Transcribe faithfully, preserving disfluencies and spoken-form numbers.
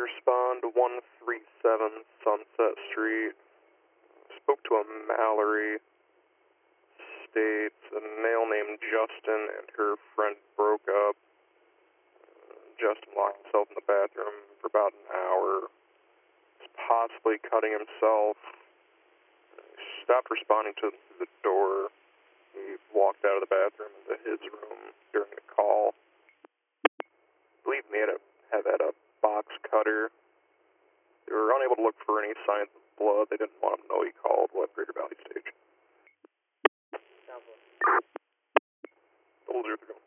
respond to one three seven Sunset Street. Spoke to a Mallory. States a male named Justin and her friend broke up. Justin locked himself in the bathroom for about an hour. Was possibly cutting himself. He stopped responding to the door. He walked out of the bathroom into his room during the call. I believe he had, a, had that a box cutter. They were unable to look for any signs of blood. They didn't want him to know he called West Greater Valley Stage. Double zero three.